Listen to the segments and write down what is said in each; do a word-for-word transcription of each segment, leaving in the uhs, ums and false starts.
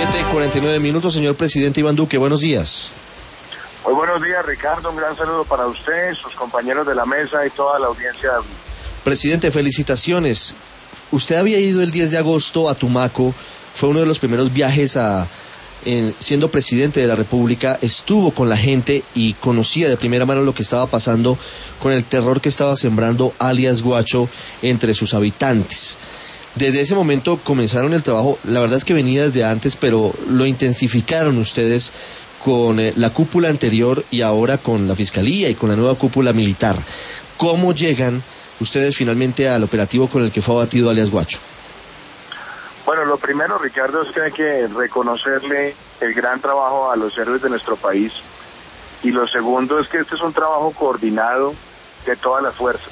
siete cuarenta y nueve minutos, señor presidente Iván Duque, buenos días. Muy buenos días, Ricardo, un gran saludo para usted, sus compañeros de la mesa y toda la audiencia. Presidente, felicitaciones. Usted había ido el diez de agosto a Tumaco, fue uno de los primeros viajes a, en, siendo presidente de la República, estuvo con la gente y conocía de primera mano lo que estaba pasando con el terror que estaba sembrando alias Guacho entre sus habitantes. Desde ese momento comenzaron el trabajo, la verdad es que venía desde antes, pero lo intensificaron ustedes con eh, la cúpula anterior y ahora con la Fiscalía y con la nueva cúpula militar. ¿Cómo llegan ustedes finalmente al operativo con el que fue abatido alias Guacho? Bueno, lo primero, Ricardo, es que hay que reconocerle el gran trabajo a los héroes de nuestro país. Y lo segundo es que este es un trabajo coordinado de todas las fuerzas.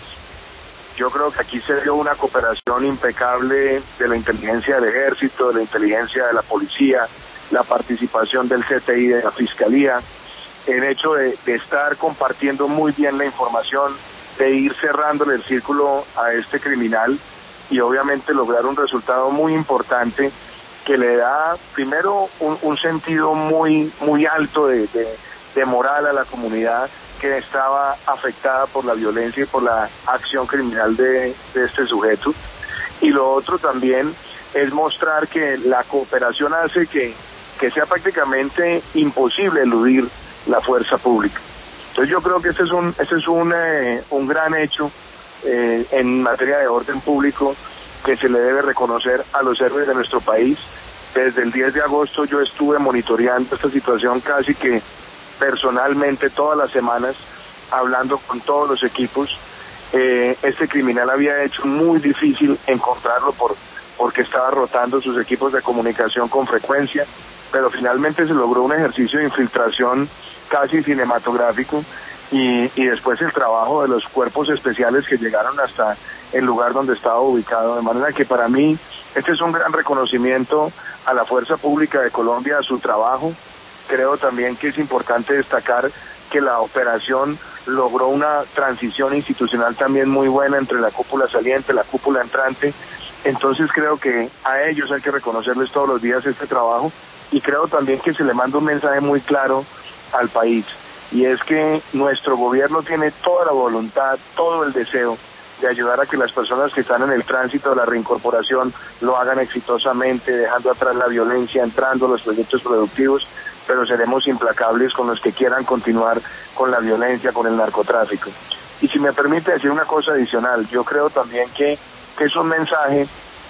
Yo creo que aquí se dio una cooperación impecable de la inteligencia del ejército, de la inteligencia de la policía, la participación del C T I, de la Fiscalía, el hecho de, de estar compartiendo muy bien la información, de ir cerrándole el círculo a este criminal y obviamente lograr un resultado muy importante que le da primero un, un sentido muy, muy alto de, de, de moral a la comunidad que estaba afectada por la violencia y por la acción criminal de, de este sujeto. Y lo otro también es mostrar que la cooperación hace que, que sea prácticamente imposible eludir la fuerza pública. Entonces yo creo que este es un, este es un, eh, un gran hecho eh, en materia de orden público que se le debe reconocer a los héroes de nuestro país. Desde el diez de agosto yo estuve monitoreando esta situación casi que personalmente todas las semanas, hablando con todos los equipos. Eh, este criminal había hecho muy difícil encontrarlo por porque estaba rotando sus equipos de comunicación con frecuencia, pero finalmente se logró un ejercicio de infiltración casi cinematográfico y, y después el trabajo de los cuerpos especiales que llegaron hasta el lugar donde estaba ubicado, de manera que para mí este es un gran reconocimiento a la Fuerza Pública de Colombia, a su trabajo. Creo también que es importante destacar que la operación logró una transición institucional también muy buena entre la cúpula saliente, la cúpula entrante. Entonces creo que a ellos hay que reconocerles todos los días este trabajo y creo también que se le manda un mensaje muy claro al país, y es que nuestro gobierno tiene toda la voluntad, todo el deseo de ayudar a que las personas que están en el tránsito de la reincorporación lo hagan exitosamente, dejando atrás la violencia, entrando a los proyectos productivos, pero seremos implacables con los que quieran continuar con la violencia, con el narcotráfico. Y si me permite decir una cosa adicional, yo creo también que, que es un mensaje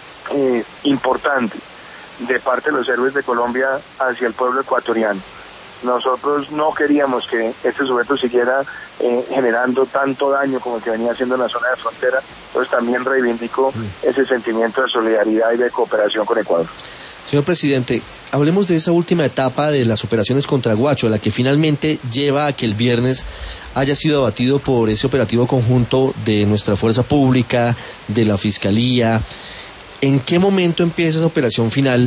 eh, importante de parte de los héroes de Colombia hacia el pueblo ecuatoriano. Nosotros no queríamos que este sujeto siguiera eh, generando tanto daño como el que venía haciendo en la zona de frontera, entonces también reivindico ese sentimiento de solidaridad y de cooperación con Ecuador. Señor presidente, hablemos de esa última etapa de las operaciones contra Guacho, la que finalmente lleva a que el viernes haya sido abatido por ese operativo conjunto de nuestra fuerza pública, de la Fiscalía. ¿En qué momento empieza esa operación final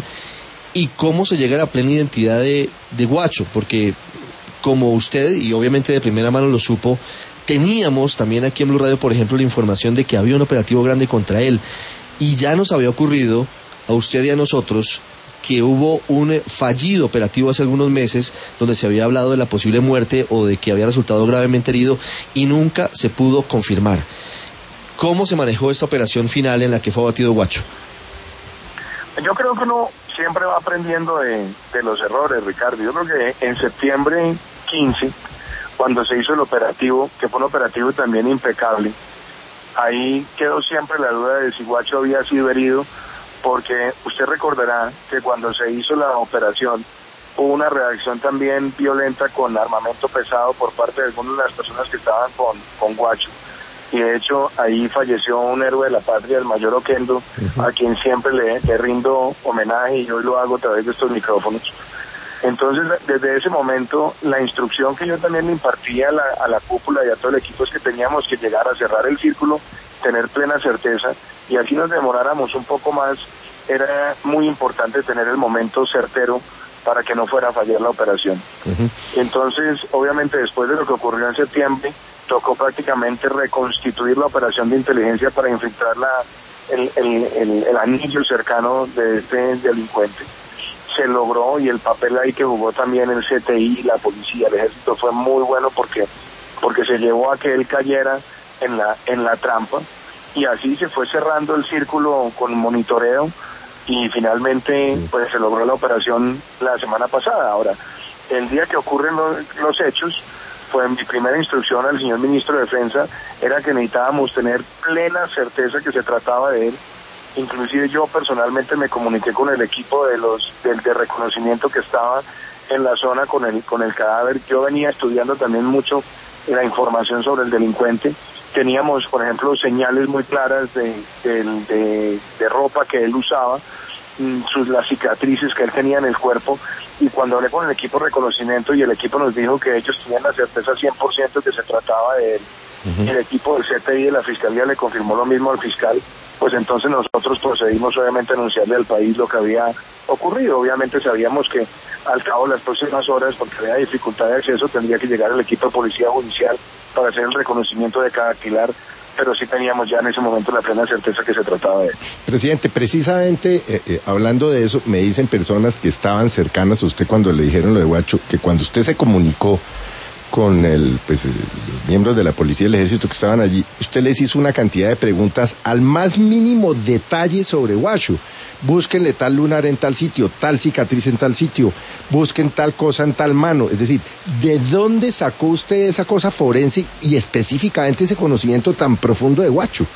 y cómo se llega a la plena identidad de, de Guacho? Porque como usted, y obviamente de primera mano lo supo, teníamos también aquí en Blue Radio, por ejemplo, la información de que había un operativo grande contra él, y ya nos había ocurrido a usted y a nosotros que hubo un fallido operativo hace algunos meses donde se había hablado de la posible muerte o de que había resultado gravemente herido y nunca se pudo confirmar. ¿Cómo se manejó esta operación final en la que fue abatido Guacho? Yo creo que uno siempre va aprendiendo de, de los errores, Ricardo. Yo creo que en septiembre quince, cuando se hizo el operativo, que fue un operativo también impecable, ahí quedó siempre la duda de si Guacho había sido herido, porque usted recordará que cuando se hizo la operación hubo una reacción también violenta con armamento pesado por parte de algunas de las personas que estaban con, con Guacho. Y de hecho ahí falleció un héroe de la patria, el mayor Oquendo, uh-huh. a quien siempre le, le rindo homenaje y hoy lo hago a través de estos micrófonos. Entonces desde ese momento la instrucción que yo también le impartía a la, a la cúpula y a todo el equipo es que teníamos que llegar a cerrar el círculo, tener plena certeza, y así nos demoráramos un poco más. Era muy importante tener el momento certero para que no fuera a fallar la operación. Uh-huh. Entonces, obviamente, después de lo que ocurrió en septiembre, tocó prácticamente reconstituir la operación de inteligencia para infiltrar la, el, el, el, el anillo cercano de este delincuente. se logró, y el papel ahí que jugó también el C T I, la policía, el ejército, fue muy bueno porque porque se llevó a que él cayera en la en la trampa, y así se fue cerrando el círculo con monitoreo, y finalmente pues se logró la operación la semana pasada. Ahora, el día que ocurren los, los hechos, fue mi primera instrucción al señor ministro de Defensa, era que necesitábamos tener plena certeza que se trataba de él. Inclusive yo personalmente me comuniqué con el equipo de los del de reconocimiento que estaba en la zona con el con el cadáver. Yo venía estudiando también mucho la información sobre el delincuente. Teníamos, por ejemplo, señales muy claras de de, de, de ropa que él usaba, sus las cicatrices que él tenía en el cuerpo, y cuando hablé con el equipo de reconocimiento y el equipo nos dijo que ellos tenían la certeza cien por ciento que se trataba de él, uh-huh. y el equipo del C T I de la Fiscalía le confirmó lo mismo al fiscal, pues entonces nosotros procedimos obviamente a anunciarle al país lo que había ocurrido. Obviamente sabíamos que al cabo de las próximas horas, porque había dificultad de acceso, tendría que llegar el equipo de policía judicial para hacer el reconocimiento de cada pilar, pero sí teníamos ya en ese momento la plena certeza que se trataba de él. Presidente, precisamente eh, eh, hablando de eso, me dicen personas que estaban cercanas a usted cuando le dijeron lo de Guacho, que cuando usted se comunicó con el, pues, los miembros de la policía y el ejército que estaban allí, usted les hizo una cantidad de preguntas al más mínimo detalle sobre Guacho. Búsquenle tal lunar en tal sitio, tal cicatriz en tal sitio, busquen tal cosa en tal mano. Es decir, ¿de dónde sacó usted esa cosa forense y específicamente ese conocimiento tan profundo de Guacho?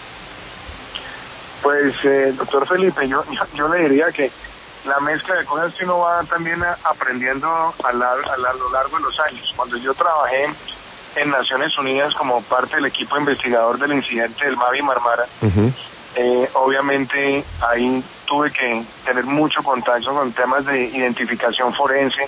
Pues, eh, doctor Felipe, yo, yo, yo le diría que la mezcla de cosas que uno va también a, aprendiendo a, la, a, la, a lo largo de los años. Cuando yo trabajé en Naciones Unidas como parte del equipo investigador del incidente del Mavi Marmara, uh-huh. eh, obviamente ahí tuve que tener mucho contacto con temas de identificación forense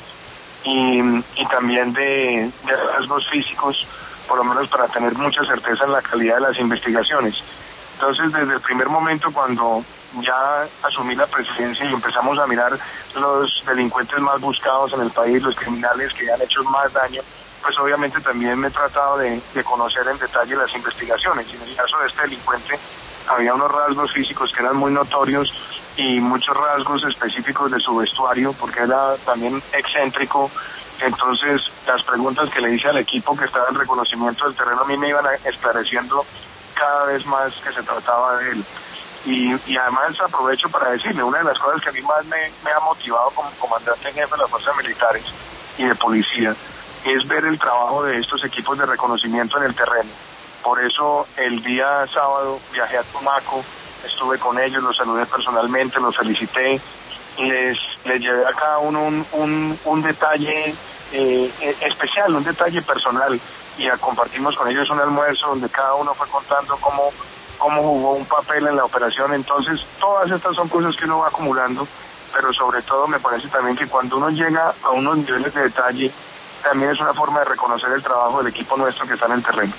y, y también de, de rasgos físicos, por lo menos para tener mucha certeza en la calidad de las investigaciones. Entonces, desde el primer momento, cuando ya asumí la presidencia y empezamos a mirar los delincuentes más buscados en el país, los criminales que han hecho más daño, pues obviamente también me he tratado de, de conocer en detalle las investigaciones. Y en el caso de este delincuente había unos rasgos físicos que eran muy notorios y muchos rasgos específicos de su vestuario, porque era también excéntrico. Entonces, las preguntas que le hice al equipo que estaba en reconocimiento del terreno a mí me iban esclareciendo cada vez más que se trataba de él. Y, y además aprovecho para decirle, una de las cosas que a mí más me, me ha motivado como comandante en jefe de las fuerzas militares y de policía es ver el trabajo de estos equipos de reconocimiento en el terreno. Por eso el día sábado viajé a Tumaco, estuve con ellos, los saludé personalmente, los felicité, y les, les llevé a cada uno un, un, un detalle eh, especial, un detalle personal, y a, compartimos con ellos un almuerzo donde cada uno fue contando cómo cómo jugó un papel en la operación. Entonces, todas estas son cosas que uno va acumulando, pero sobre todo me parece también que cuando uno llega a unos niveles de detalle, también es una forma de reconocer el trabajo del equipo nuestro que está en el terreno.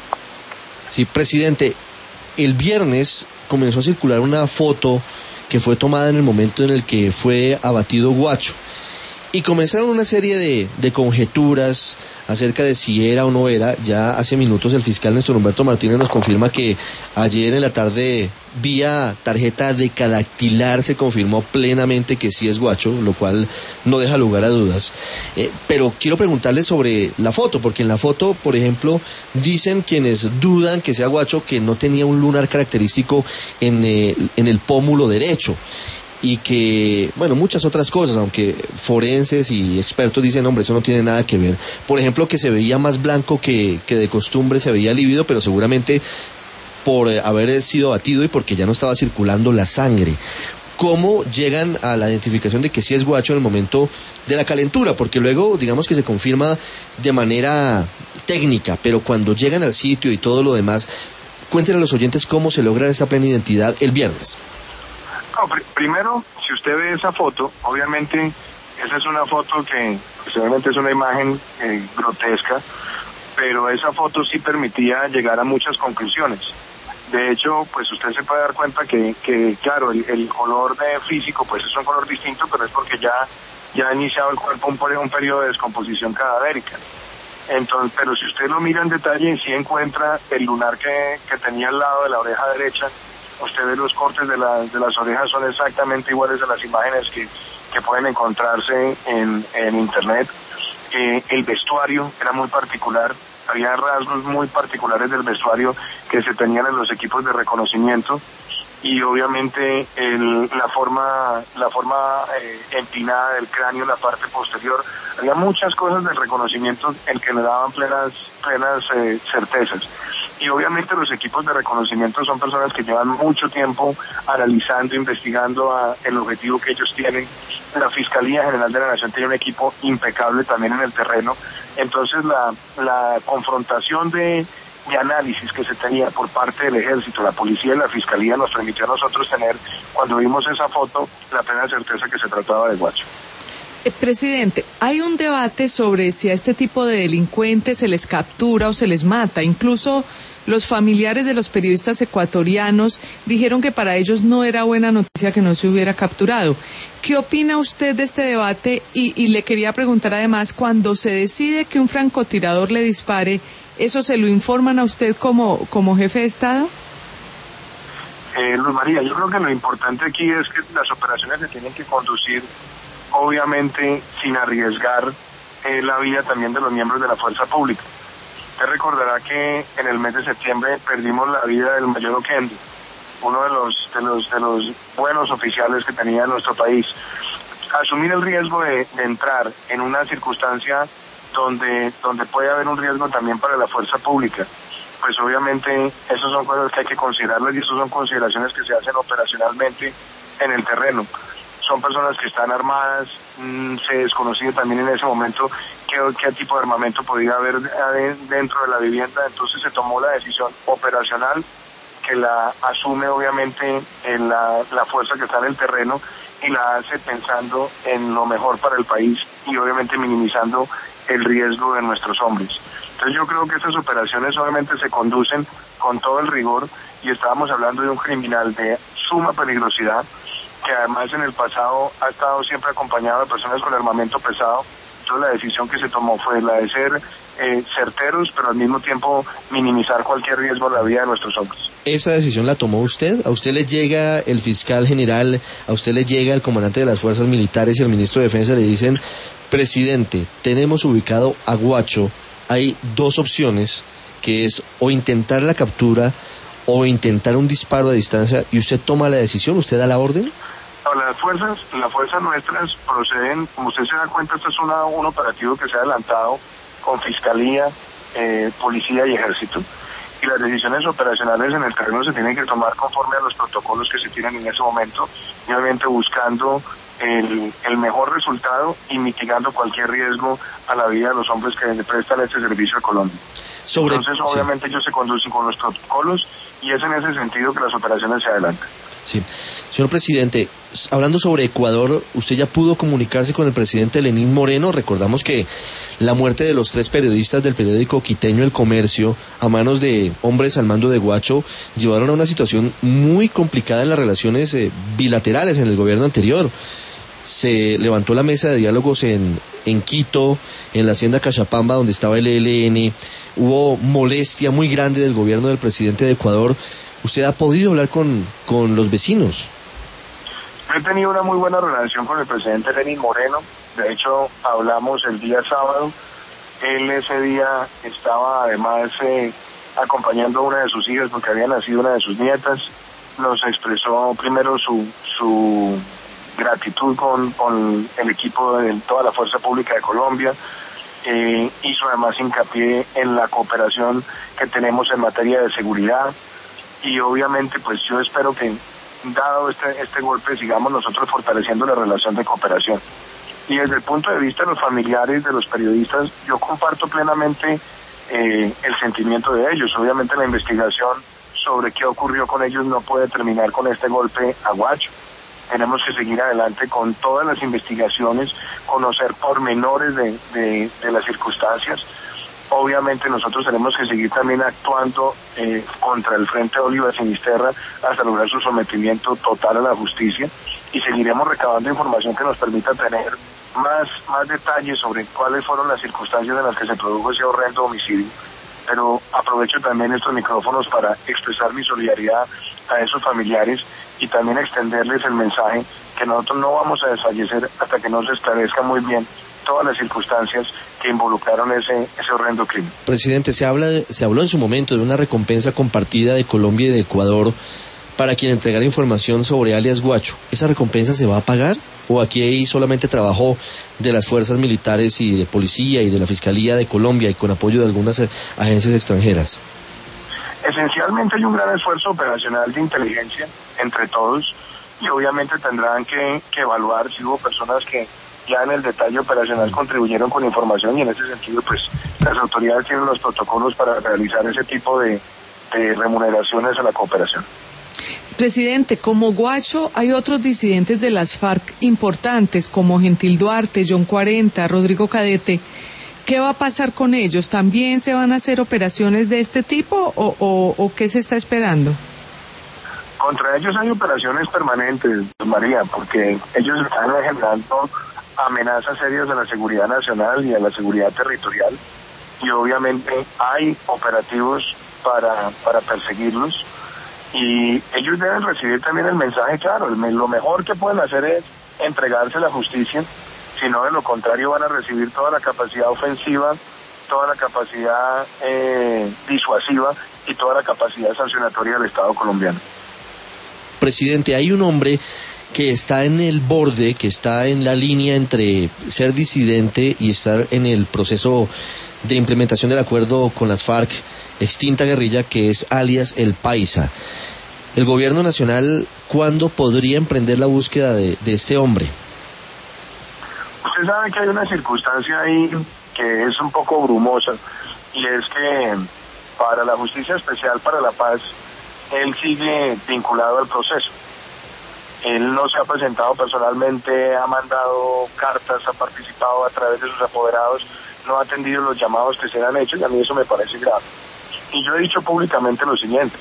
Sí, presidente, el viernes comenzó a circular una foto que fue tomada en el momento en el que fue abatido Guacho. Y comenzaron una serie de, de conjeturas acerca de si era o no era. Ya hace minutos el fiscal Néstor Humberto Martínez nos confirma que ayer en la tarde, vía tarjeta decadactilar, se confirmó plenamente que sí es Guacho, lo cual no deja lugar a dudas. Eh, pero quiero preguntarle sobre la foto, porque en la foto, por ejemplo, dicen quienes dudan que sea Guacho que no tenía un lunar característico en, eh, en el pómulo derecho. Y que, bueno, muchas otras cosas, aunque forenses y expertos dicen, hombre, eso no tiene nada que ver. Por ejemplo, que se veía más blanco que, que de costumbre, se veía lívido, pero seguramente por haber sido abatido y porque ya no estaba circulando la sangre. ¿Cómo llegan a la identificación de que sí es Guacho en el momento de la calentura? Porque luego, digamos que se confirma de manera técnica, pero cuando llegan al sitio y todo lo demás, cuéntenle a los oyentes cómo se logra esa plena identidad el viernes. No, pr- primero, si usted ve esa foto, obviamente esa es una foto que pues, obviamente es una imagen eh, grotesca, pero esa foto sí permitía llegar a muchas conclusiones. De hecho, pues usted se puede dar cuenta que, que claro, el, el color de físico pues es un color distinto, pero es porque ya, ya ha iniciado el cuerpo un, un periodo de descomposición cadavérica. Entonces, pero si usted lo mira en detalle, sí encuentra el lunar que, que tenía al lado de la oreja derecha. Usted ve los cortes de, la, de las orejas, son exactamente iguales a las imágenes que, que pueden encontrarse en, en internet. Eh, el vestuario era muy particular, había rasgos muy particulares del vestuario que se tenían en los equipos de reconocimiento, y obviamente el, la forma la forma eh, empinada del cráneo, la parte posterior. Había muchas cosas del reconocimiento en que le daban plenas plenas eh, certezas. Y obviamente los equipos de reconocimiento son personas que llevan mucho tiempo analizando, investigando a, el objetivo que ellos tienen. La Fiscalía General de la Nación tiene un equipo impecable también en el terreno. Entonces la, la confrontación de, de análisis que se tenía por parte del Ejército, la Policía y la Fiscalía nos permitió a nosotros tener, cuando vimos esa foto, la plena certeza que se trataba de Guacho. Eh, presidente, hay un debate sobre si a este tipo de delincuentes se les captura o se les mata. Incluso los familiares de los periodistas ecuatorianos dijeron que para ellos no era buena noticia que no se hubiera capturado. ¿Qué opina usted de este debate? Y, y le quería preguntar además, cuando se decide que un francotirador le dispare, ¿eso se lo informan a usted como, como jefe de Estado? Eh, Luz María, yo creo que lo importante aquí es que las operaciones se tienen que conducir, obviamente, sin arriesgar eh, la vida también de los miembros de la fuerza pública. Usted recordará que en el mes de septiembre perdimos la vida del mayor Oquendo, uno de los, de los, de los buenos oficiales que tenía nuestro país. Asumir el riesgo de, de entrar en una circunstancia donde, donde puede haber un riesgo también para la fuerza pública, pues obviamente esas son cosas que hay que considerarlas, y esas son consideraciones que se hacen operacionalmente en el terreno. Son personas que están armadas, mmm, se desconocía también en ese momento qué, qué tipo de armamento podía haber dentro de la vivienda. Entonces se tomó la decisión operacional, que la asume obviamente en la, la fuerza que está en el terreno, y la hace pensando en lo mejor para el país y obviamente minimizando el riesgo de nuestros hombres. Entonces yo creo que estas operaciones obviamente se conducen con todo el rigor, y estábamos hablando de un criminal de suma peligrosidad, que además en el pasado ha estado siempre acompañado de personas con armamento pesado. Entonces la decisión que se tomó fue la de ser eh, certeros, pero al mismo tiempo minimizar cualquier riesgo de la vida de nuestros hombres. ¿Esa decisión la tomó usted? ¿A usted le llega el fiscal general, a usted le llega el comandante de las fuerzas militares y el ministro de Defensa, le dicen: presidente, tenemos ubicado a Guacho, hay dos opciones, que es o intentar la captura o intentar un disparo a distancia, y usted toma la decisión, usted da la orden? Las fuerzas, las fuerzas nuestras proceden, como usted se da cuenta, esto es una, un operativo que se ha adelantado con Fiscalía, eh, Policía y Ejército, y las decisiones operacionales en el terreno se tienen que tomar conforme a los protocolos que se tienen en ese momento, y obviamente buscando el, el mejor resultado y mitigando cualquier riesgo a la vida de los hombres que le prestan este servicio a Colombia. Sobre, Entonces, obviamente, sí, ellos se conducen con los protocolos, y es en ese sentido que las operaciones se adelantan. Sí. Señor presidente, hablando sobre Ecuador, ¿usted ya pudo comunicarse con el presidente Lenín Moreno? Recordamos que la muerte de los tres periodistas del periódico quiteño El Comercio, a manos de hombres al mando de Guacho, llevaron a una situación muy complicada en las relaciones eh, bilaterales en el gobierno anterior. Se levantó la mesa de diálogos en, en Quito, en la hacienda Cachapamba, donde estaba el E L N. Hubo molestia muy grande del gobierno del presidente de Ecuador. ¿Usted ha podido hablar con, con los vecinos? He tenido una muy buena relación con el presidente Lenín Moreno. De hecho, hablamos el día sábado. Él ese día estaba además eh, acompañando a una de sus hijas, porque había nacido una de sus nietas. Nos expresó primero su su gratitud con, con el equipo de toda la Fuerza Pública de Colombia. Eh, hizo además hincapié en la cooperación que tenemos en materia de seguridad. Y obviamente pues yo espero que, dado este, este golpe, sigamos nosotros fortaleciendo la relación de cooperación. Y desde el punto de vista de los familiares, de los periodistas, yo comparto plenamente eh, el sentimiento de ellos. Obviamente la investigación sobre qué ocurrió con ellos no puede terminar con este golpe a Guacho. Tenemos que seguir adelante con todas las investigaciones, conocer pormenores de, de, de las circunstancias. Obviamente nosotros tenemos que seguir también actuando eh, contra el Frente Oliva Sinisterra hasta lograr su sometimiento total a la justicia, y seguiremos recabando información que nos permita tener más, más detalles sobre cuáles fueron las circunstancias en las que se produjo ese horrendo homicidio. Pero aprovecho también estos micrófonos para expresar mi solidaridad a esos familiares y también extenderles el mensaje que nosotros no vamos a desfallecer hasta que no se esclarezca muy bien todas las circunstancias que involucraron ese ese horrendo crimen. Presidente, se habla de, se habló en su momento de una recompensa compartida de Colombia y de Ecuador para quien entregara información sobre alias Guacho. ¿Esa recompensa se va a pagar? ¿O aquí hay solamente trabajo de las fuerzas militares y de policía y de la Fiscalía de Colombia y con apoyo de algunas agencias extranjeras? Esencialmente hay un gran esfuerzo operacional de inteligencia entre todos y obviamente tendrán que, que evaluar si hubo personas que ya en el detalle operacional contribuyeron con información, y en ese sentido pues las autoridades tienen los protocolos para realizar ese tipo de, de remuneraciones a la cooperación. Presidente, como Guacho hay otros disidentes de las FARC importantes como Gentil Duarte, John cuarenta, Rodrigo Cadete. ¿Qué va a pasar con ellos? ¿También se van a hacer operaciones de este tipo o, o, o qué se está esperando? Contra ellos hay operaciones permanentes, María, porque ellos están generando amenazas serias a la seguridad nacional y a la seguridad territorial, y obviamente hay operativos para, para perseguirlos, y ellos deben recibir también el mensaje claro. El, lo mejor que pueden hacer es entregarse a la justicia, si no de lo contrario van a recibir toda la capacidad ofensiva, toda la capacidad eh, disuasiva y toda la capacidad sancionatoria del Estado colombiano. Presidente, hay un hombre que está en el borde, que está en la línea entre ser disidente y estar en el proceso de implementación del acuerdo con las FARC, extinta guerrilla, que es alias El Paisa. El gobierno nacional, ¿cuándo podría emprender la búsqueda de, de este hombre? Usted sabe que hay una circunstancia ahí que es un poco brumosa, y es que para la Justicia Especial para la Paz, él sigue vinculado al proceso. Él no se ha presentado personalmente, ha mandado cartas, ha participado a través de sus apoderados, no ha atendido los llamados que se le han hecho, y a mí eso me parece grave. Y yo he dicho públicamente lo siguiente: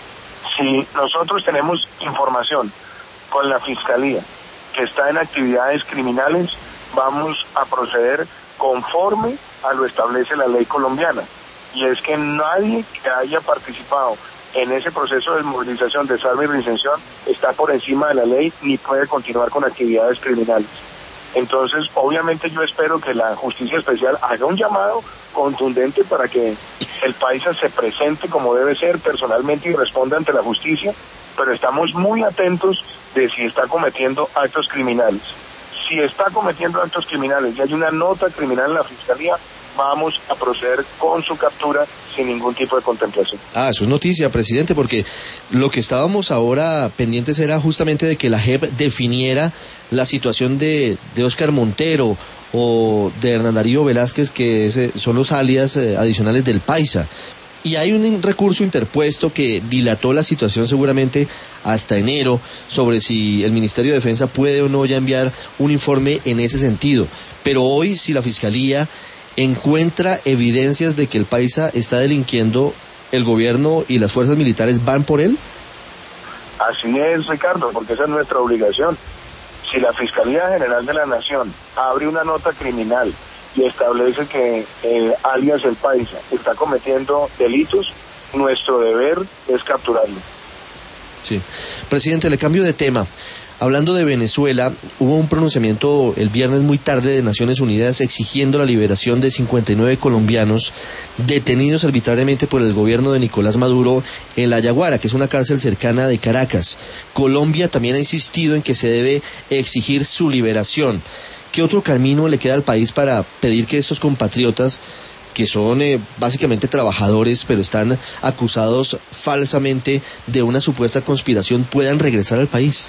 si nosotros tenemos información con la Fiscalía que está en actividades criminales, vamos a proceder conforme a lo establece la ley colombiana, y es que nadie que haya participado en ese proceso de movilización, de salva y reinserción está por encima de la ley ni puede continuar con actividades criminales. Entonces, obviamente yo espero que la Justicia Especial haga un llamado contundente para que el Paisa se presente como debe ser personalmente y responda ante la justicia, pero estamos muy atentos de si está cometiendo actos criminales. Si está cometiendo actos criminales y hay una nota criminal en la Fiscalía, vamos a proceder con su captura sin ningún tipo de contemplación. Ah, eso es noticia, presidente, porque lo que estábamos ahora pendientes era justamente de que la J E P definiera la situación de, de Óscar Montero o de Hernán Darío Velázquez, que es, son los alias eh, adicionales del Paisa. Y hay un recurso interpuesto que dilató la situación seguramente hasta enero sobre si el Ministerio de Defensa puede o no ya enviar un informe en ese sentido. Pero hoy, si la Fiscalía encuentra evidencias de que el Paisa está delinquiendo, ¿el gobierno y las fuerzas militares van por él? Así es, Ricardo, porque esa es nuestra obligación. Si la Fiscalía General de la Nación abre una nota criminal y establece que eh, alias El Paisa está cometiendo delitos, nuestro deber es capturarlo. Sí. Presidente, le cambio de tema. Hablando de Venezuela, hubo un pronunciamiento el viernes muy tarde de Naciones Unidas exigiendo la liberación de cincuenta y nueve colombianos detenidos arbitrariamente por el gobierno de Nicolás Maduro en La Yaguara, que es una cárcel cercana de Caracas. Colombia también ha insistido en que se debe exigir su liberación. ¿Qué otro camino le queda al país para pedir que estos compatriotas, que son eh, básicamente trabajadores, pero están acusados falsamente de una supuesta conspiración, puedan regresar al país?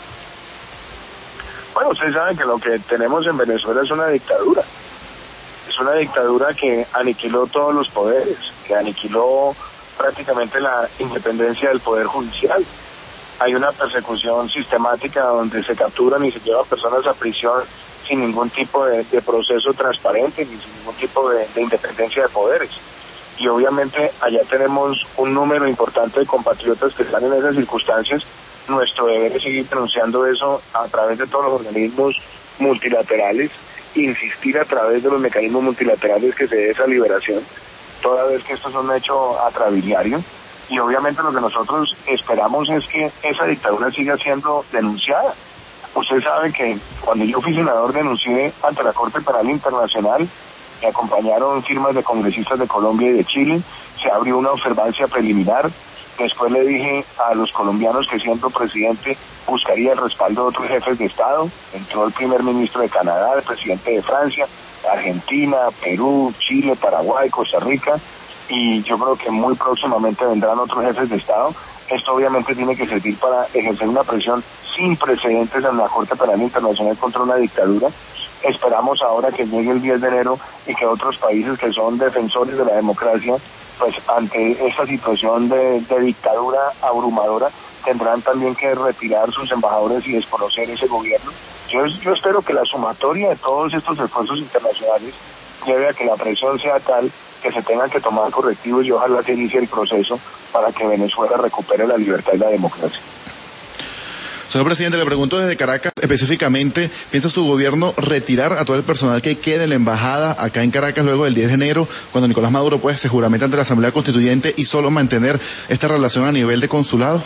Bueno, ustedes saben que lo que tenemos en Venezuela es una dictadura. Es una dictadura que aniquiló todos los poderes, que aniquiló prácticamente la independencia del Poder Judicial. Hay una persecución sistemática donde se capturan y se llevan personas a prisión sin ningún tipo de, de proceso transparente ni sin ningún tipo de, de independencia de poderes. Y obviamente allá tenemos un número importante de compatriotas que están en esas circunstancias. Nuestro deber es seguir denunciando eso a través de todos los organismos multilaterales, insistir a través de los mecanismos multilaterales que se dé esa liberación, toda vez que esto es un hecho atrabiliario. Y obviamente lo que nosotros esperamos es que esa dictadura siga siendo denunciada. Usted sabe que cuando yo fui senador denuncié ante la Corte Penal Internacional, me acompañaron firmas de congresistas de Colombia y de Chile, se abrió una observancia preliminar, después le dije a los colombianos que siendo presidente buscaría el respaldo de otros jefes de Estado, entró el primer ministro de Canadá, el presidente de Francia, Argentina, Perú, Chile, Paraguay, Costa Rica, y yo creo que muy próximamente vendrán otros jefes de Estado. Esto obviamente tiene que servir para ejercer una presión sin precedentes en la Corte Penal Internacional contra una dictadura. Esperamos ahora que llegue el diez de enero y que otros países que son defensores de la democracia, pues ante esta situación de, de dictadura abrumadora, tendrán también que retirar sus embajadores y desconocer ese gobierno. Yo, yo espero que la sumatoria de todos estos esfuerzos internacionales lleve a que la presión sea tal que se tengan que tomar correctivos y ojalá se inicie el proceso para que Venezuela recupere la libertad y la democracia. Señor presidente, le pregunto desde Caracas específicamente, ¿piensa su gobierno retirar a todo el personal que quede en la embajada acá en Caracas luego del diez de enero, cuando Nicolás Maduro pues se juramenta ante la Asamblea Constituyente, y solo mantener esta relación a nivel de consulado?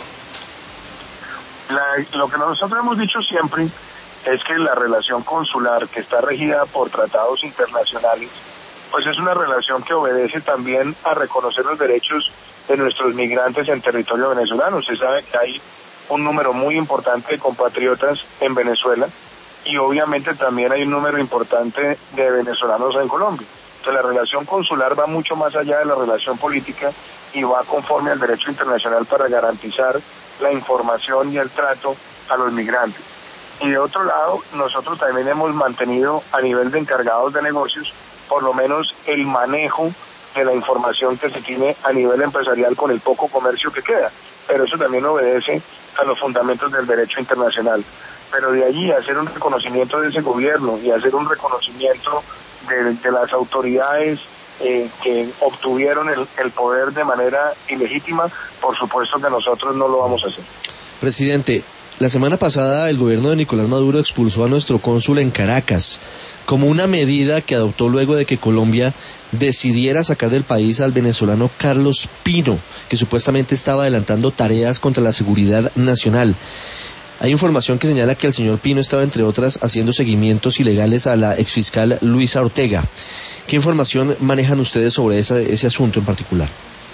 La, lo que nosotros hemos dicho siempre es que la relación consular, que está regida por tratados internacionales, pues es una relación que obedece también a reconocer los derechos de nuestros migrantes en territorio venezolano. Usted sabe que hay un número muy importante de compatriotas en Venezuela y obviamente también hay un número importante de venezolanos en Colombia. Entonces la relación consular va mucho más allá de la relación política y va conforme al derecho internacional para garantizar la información y el trato a los migrantes. Y de otro lado, nosotros también hemos mantenido a nivel de encargados de negocios por lo menos el manejo de la información que se tiene a nivel empresarial con el poco comercio que queda, pero eso también obedece a los fundamentos del derecho internacional. Pero de allí hacer un reconocimiento de ese gobierno y hacer un reconocimiento de, de las autoridades eh, que obtuvieron el, el poder de manera ilegítima, por supuesto que nosotros no lo vamos a hacer. Presidente, la semana pasada el gobierno de Nicolás Maduro expulsó a nuestro cónsul en Caracas como una medida que adoptó luego de que Colombia decidiera sacar del país al venezolano Carlos Pino, que supuestamente estaba adelantando tareas contra la seguridad nacional. Hay información que señala que el señor Pino estaba, entre otras, haciendo seguimientos ilegales a la exfiscal Luisa Ortega. ¿Qué información manejan ustedes sobre esa, ese asunto en particular?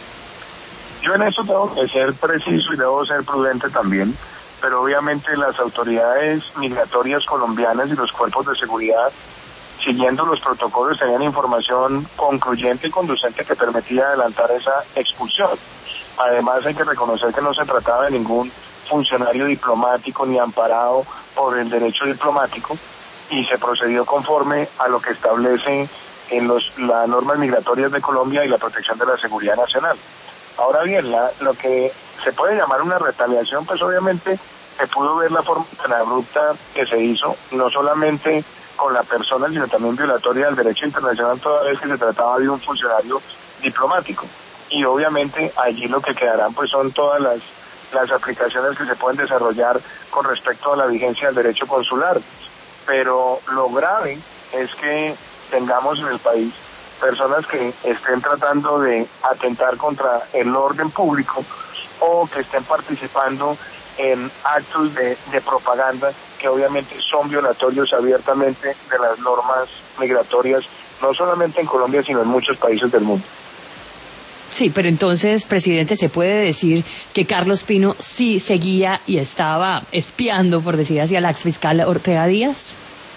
Yo en eso tengo que ser preciso y debo ser prudente también, pero obviamente las autoridades migratorias colombianas y los cuerpos de seguridad, siguiendo los protocolos, tenían información concluyente y conducente que permitía adelantar esa expulsión. Además hay que reconocer que no se trataba de ningún funcionario diplomático ni amparado por el derecho diplomático y se procedió conforme a lo que establece en los, las normas migratorias de Colombia y la protección de la seguridad nacional. Ahora bien, la, lo que se puede llamar una retaliación, pues obviamente se pudo ver la forma tan abrupta que se hizo, no solamente con la persona, sino también violatoria del derecho internacional, toda vez que se trataba de un funcionario diplomático. Y obviamente allí lo que quedarán pues son todas las, las aplicaciones que se pueden desarrollar con respecto a la vigencia del derecho consular. Pero lo grave es que tengamos en el país personas que estén tratando de atentar contra el orden público o que estén participando en actos de, de propaganda que obviamente son violatorios abiertamente de las normas migratorias, no solamente en Colombia, sino en muchos países del mundo. Sí, pero entonces, presidente, ¿se puede decir que Carlos Pino sí seguía y estaba espiando, por decir así, a la exfiscal Ortega Díaz?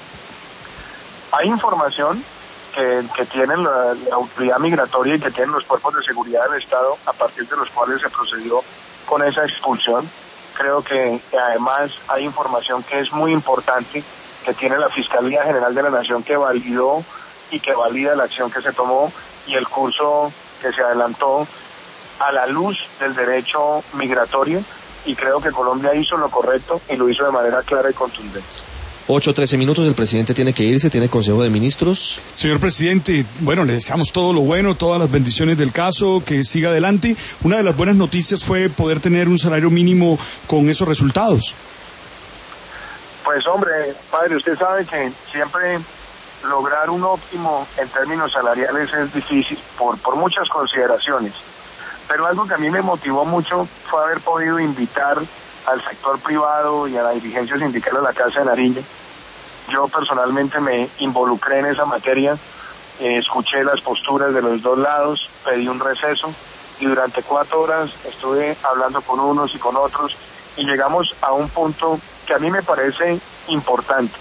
Hay información que, que tienen la, la autoridad migratoria y que tienen los cuerpos de seguridad del Estado, a partir de los cuales se procedió con esa expulsión. Creo que además hay información que es muy importante, que tiene la Fiscalía General de la Nación, que validó y que valida la acción que se tomó y el curso que se adelantó a la luz del derecho migratorio, y creo que Colombia hizo lo correcto y lo hizo de manera clara y contundente. ocho trece minutos, el presidente tiene que irse, tiene Consejo de Ministros. Señor presidente, bueno, le deseamos todo lo bueno, todas las bendiciones del caso, que siga adelante. Una de las buenas noticias fue poder tener un salario mínimo con esos resultados. Pues hombre, padre, usted sabe que siempre lograr un óptimo en términos salariales es difícil por, por muchas consideraciones, pero algo que a mí me motivó mucho fue haber podido invitar al sector privado y a la dirigencia sindical de la Casa de Nariño. Yo personalmente me involucré en esa materia, eh, escuché las posturas de los dos lados, pedí un receso y durante cuatro horas estuve hablando con unos y con otros y llegamos a un punto que a mí me parece importante.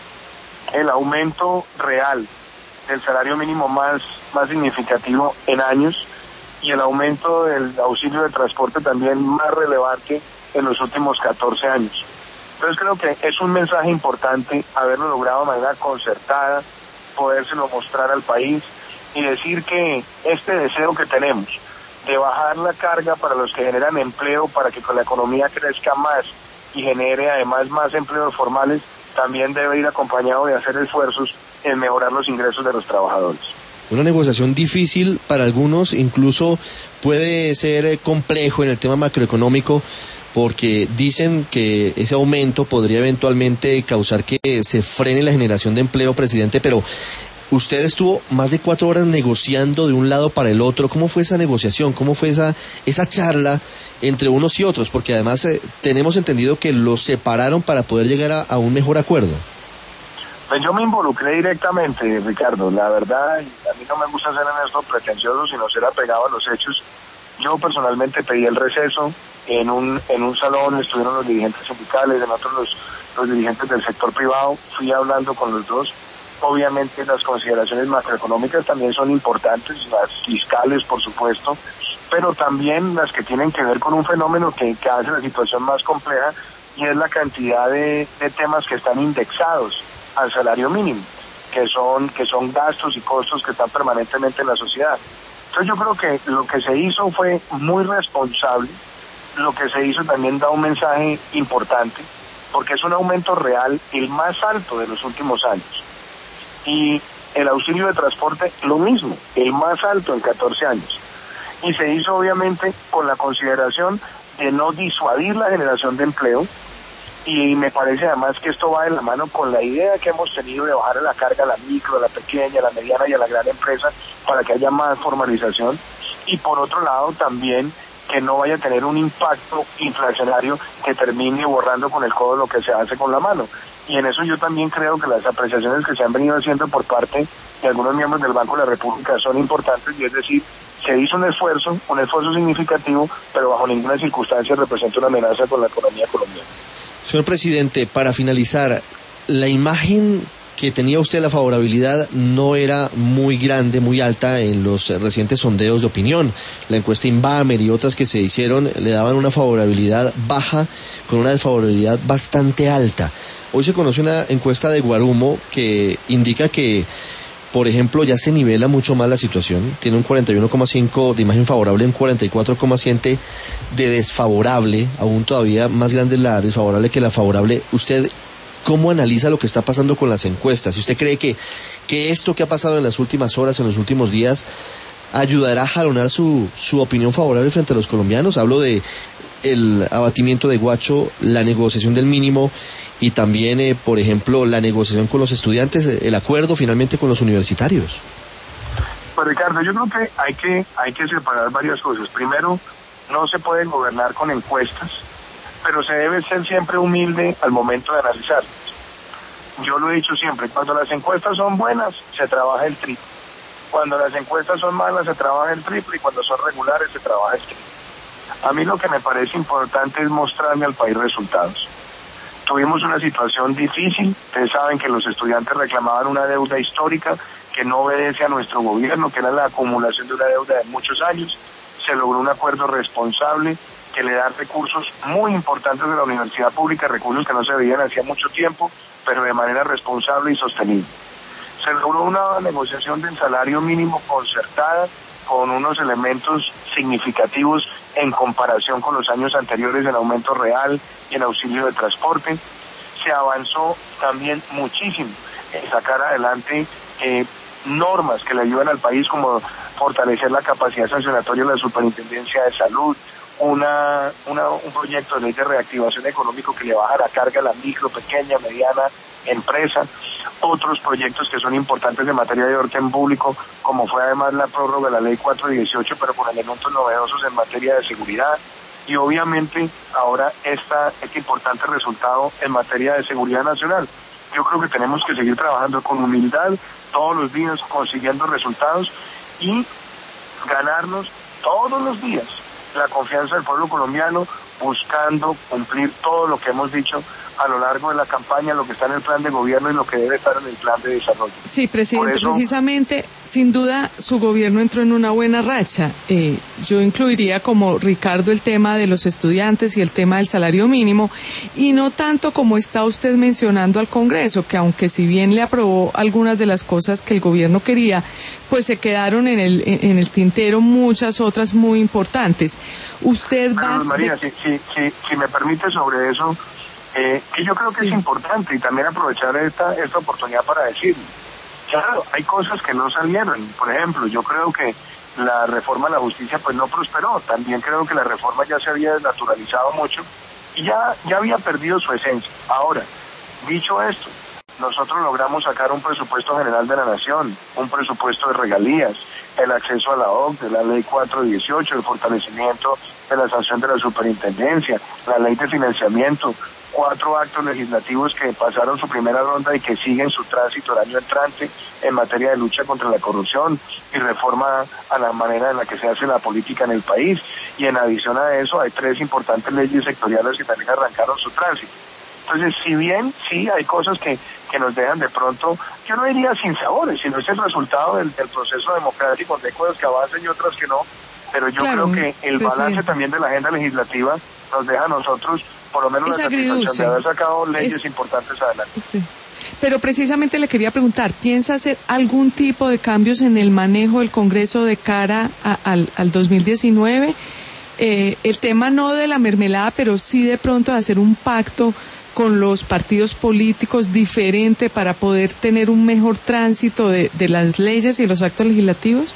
El aumento real del salario mínimo más, más significativo en años y el aumento del auxilio de transporte también más relevante en los últimos catorce años. Entonces creo que es un mensaje importante haberlo logrado de manera concertada, podérselo mostrar al país y decir que este deseo que tenemos de bajar la carga para los que generan empleo, para que con la economía crezca más y genere además más empleos formales, también debe ir acompañado de hacer esfuerzos en mejorar los ingresos de los trabajadores. Una negociación difícil para algunos, incluso puede ser complejo en el tema macroeconómico, porque dicen que ese aumento podría eventualmente causar que se frene la generación de empleo, presidente, pero usted estuvo más de cuatro horas negociando de un lado para el otro. ¿Cómo fue esa negociación? ¿Cómo fue esa, esa charla entre unos y otros? Porque además eh, tenemos entendido que los separaron para poder llegar a, a un mejor acuerdo. Pues yo me involucré directamente, Ricardo. La verdad, a mí no me gusta ser en esto pretencioso, sino ser apegado a los hechos. Yo personalmente pedí el receso. En un en un salón estuvieron los dirigentes sindicales, en otros los, los dirigentes del sector privado. Fui hablando con los dos. Obviamente las consideraciones macroeconómicas también son importantes, las fiscales por supuesto, pero también las que tienen que ver con un fenómeno que, que hace la situación más compleja y es la cantidad de, de temas que están indexados al salario mínimo, que son que son gastos y costos que están permanentemente en la sociedad. Entonces yo creo que lo que se hizo fue muy responsable, lo que se hizo también da un mensaje importante, porque es un aumento real, el más alto de los últimos años. Y el auxilio de transporte, lo mismo, el más alto en catorce años. Y se hizo obviamente con la consideración de no disuadir la generación de empleo, y me parece además que esto va de la mano con la idea que hemos tenido de bajar la carga a la micro, a la pequeña, a la mediana y a la gran empresa para que haya más formalización, y por otro lado también que no vaya a tener un impacto inflacionario que termine borrando con el codo lo que se hace con la mano. Y en eso yo también creo que las apreciaciones que se han venido haciendo por parte de algunos miembros del Banco de la República son importantes, y es decir, se hizo un esfuerzo, un esfuerzo significativo, pero bajo ninguna circunstancia representa una amenaza con la economía colombiana. Señor presidente, para finalizar, la imagen que tenía usted, la favorabilidad, no era muy grande, muy alta en los recientes sondeos de opinión. La encuesta Inbamer y otras que se hicieron le daban una favorabilidad baja con una desfavorabilidad bastante alta. Hoy se conoce una encuesta de Guarumo que indica que, por ejemplo, ya se nivela mucho más la situación. Tiene un cuarenta y uno coma cinco de imagen favorable, un cuarenta y cuatro coma siete de desfavorable, aún todavía más grande la desfavorable que la favorable. ¿Usted cómo analiza lo que está pasando con las encuestas? Si usted cree que, que esto que ha pasado en las últimas horas, en los últimos días, ayudará a jalonar su, su opinión favorable frente a los colombianos. Hablo de el abatimiento de Guacho, la negociación del mínimo y también, eh, por ejemplo, la negociación con los estudiantes, el acuerdo finalmente con los universitarios. Pues Ricardo, yo creo que hay que hay que separar varias cosas. Primero, no se puede gobernar con encuestas, pero se debe ser siempre humilde al momento de analizarlas. Yo lo he dicho siempre, cuando las encuestas son buenas, se trabaja el triple. Cuando las encuestas son malas, se trabaja el triple, y cuando son regulares, se trabaja el triple. A mí lo que me parece importante es mostrarle al país resultados. Tuvimos una situación difícil, ustedes saben que los estudiantes reclamaban una deuda histórica que no obedece a nuestro gobierno, que era la acumulación de una deuda de muchos años. Se logró un acuerdo responsable que le da recursos muy importantes de la universidad pública, recursos que no se veían hacía mucho tiempo, pero de manera responsable y sostenible. Se logró una negociación del salario mínimo concertada con unos elementos significativos en comparación con los años anteriores en aumento real y en auxilio de transporte. Se avanzó también muchísimo en sacar adelante eh, normas que le ayudan al país, como fortalecer la capacidad sancionatoria de la Superintendencia de Salud, una, una un proyecto de ley de reactivación económico que le baja la carga a la micro, pequeña, mediana empresa, otros proyectos que son importantes en materia de orden público, como fue además la prórroga de la ley cuatrocientos dieciocho, pero con elementos novedosos en materia de seguridad. y obviamente ahora esta, este importante resultado en materia de seguridad nacional. Yo creo que tenemos que seguir trabajando con humildad todos los días, consiguiendo resultados y ganarnos todos los días la confianza del pueblo colombiano, buscando cumplir todo lo que hemos dicho a lo largo de la campaña, lo que está en el plan de gobierno y lo que debe estar en el plan de desarrollo. Sí, presidente, eso, precisamente, sin duda, su gobierno entró en una buena racha. Eh, yo incluiría como Ricardo el tema de los estudiantes y el tema del salario mínimo, y no tanto como está usted mencionando al Congreso, que aunque si bien le aprobó algunas de las cosas que el gobierno quería, pues se quedaron en el en el tintero muchas otras muy importantes. Usted va... Pero, María, de... si, si, si, si me permite sobre eso... Eh, que yo creo que sí. Es importante y también aprovechar esta esta oportunidad para decirlo. Claro, hay cosas que no salieron. Por ejemplo, yo creo que la reforma a la justicia pues no prosperó. También creo que la reforma ya se había desnaturalizado mucho y ya, ya había perdido su esencia. Ahora, dicho esto, nosotros logramos sacar un presupuesto general de la nación, un presupuesto de regalías, el acceso a la O C D E, la ley cuatro dieciocho, el fortalecimiento de la sanción de la superintendencia, la ley de financiamiento, cuatro actos legislativos que pasaron su primera ronda y que siguen su tránsito el año entrante en materia de lucha contra la corrupción y reforma a la manera en la que se hace la política en el país. Y en adición a eso hay tres importantes leyes sectoriales que también arrancaron su tránsito. Entonces, si bien sí hay cosas que, que nos dejan de pronto, yo no diría sin sabores, sino es el resultado del, del proceso democrático, de cosas que avancen y otras que no, pero yo claro, creo que el balance presidente. También de la agenda legislativa nos deja a nosotros por lo menos es la satisfacción agridulce. de haber sacado leyes es... importantes adelante. Sí. Pero precisamente le quería preguntar, ¿piensa hacer algún tipo de cambios en el manejo del Congreso de cara a, al, al dos mil diecinueve? Eh, el tema no de la mermelada, pero sí de pronto de hacer un pacto con los partidos políticos diferente para poder tener un mejor tránsito de, de las leyes y los actos legislativos?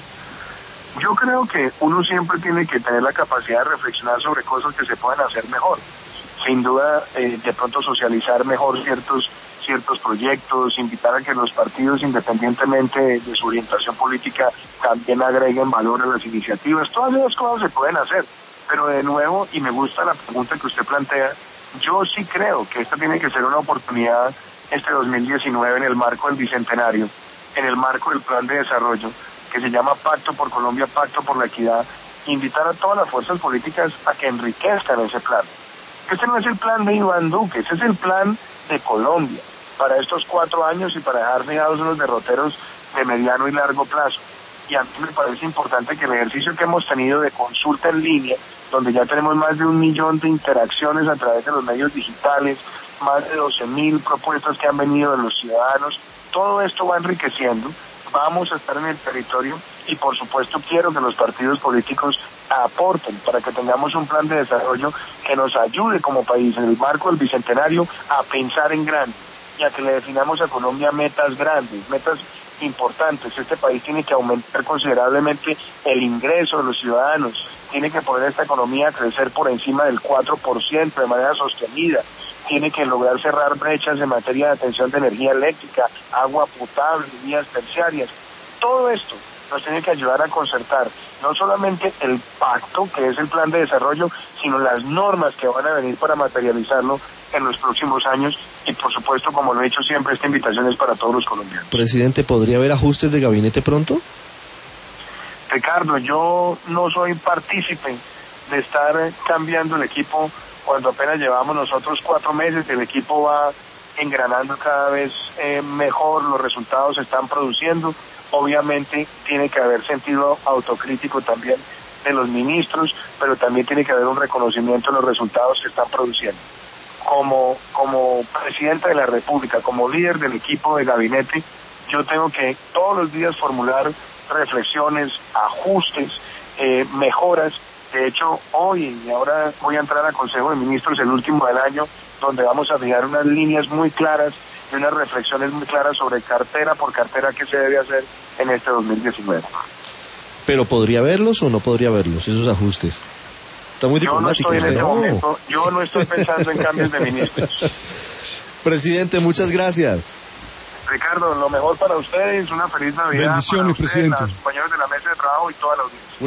Yo creo que uno siempre tiene que tener la capacidad de reflexionar sobre cosas que se pueden hacer mejor. Sin duda, eh, de pronto socializar mejor ciertos ciertos proyectos, invitar a que los partidos, independientemente de, de su orientación política, también agreguen valor a las iniciativas. Todas esas cosas se pueden hacer, pero de nuevo, y me gusta la pregunta que usted plantea, yo sí creo que esta tiene que ser una oportunidad este dos mil diecinueve en el marco del Bicentenario, en el marco del Plan de Desarrollo, que se llama Pacto por Colombia, Pacto por la Equidad, invitar a todas las fuerzas políticas a que enriquezcan ese plan. Este no es el plan de Iván Duque, ese es el plan de Colombia para estos cuatro años y para dejar fijados unos derroteros de mediano y largo plazo. Y a mí me parece importante que el ejercicio que hemos tenido de consulta en línea, donde ya tenemos más de un millón de interacciones a través de los medios digitales, más de doce mil propuestas que han venido de los ciudadanos, todo esto va enriqueciendo, vamos a estar en el territorio y por supuesto quiero que los partidos políticos aporten para que tengamos un plan de desarrollo que nos ayude como país en el marco del Bicentenario a pensar en grande y a que le definamos a Colombia metas grandes, metas importantes. Este país tiene que aumentar considerablemente el ingreso de los ciudadanos, tiene que poner esta economía a crecer por encima del cuatro por ciento de manera sostenida, tiene que lograr cerrar brechas en materia de atención de energía eléctrica, agua potable, vías terciarias. Todo esto nos tiene que ayudar a concertar no solamente el pacto, que es el plan de desarrollo, sino las normas que van a venir para materializarlo en los próximos años. Y por supuesto, como lo he dicho siempre, esta invitación es para todos los colombianos. Presidente, ¿podría haber ajustes de gabinete pronto? Ricardo, yo no soy partícipe de estar cambiando el equipo cuando apenas llevamos nosotros cuatro meses. El equipo va engranando cada vez eh, mejor, los resultados se están produciendo. Obviamente tiene que haber sentido autocrítico también de los ministros, pero también tiene que haber un reconocimiento de los resultados que están produciendo. Como, como presidente de la República, como líder del equipo de gabinete, yo tengo que todos los días formular reflexiones, ajustes, eh, mejoras. De hecho, hoy y ahora voy a entrar al Consejo de Ministros, el último del año, donde vamos a fijar unas líneas muy claras y unas reflexiones muy claras sobre cartera por cartera qué se debe hacer en este dos mil diecinueve. ¿Pero podría verlos o no podría verlos, esos ajustes? Está muy diplomático. Yo no estoy en usted. este momento, yo no estoy pensando en cambios de ministros. Presidente, muchas gracias. Ricardo, lo mejor para ustedes, una feliz Navidad. Bendiciones, para ustedes, presidente. los compañeros de la mesa de trabajo y toda la audiencia.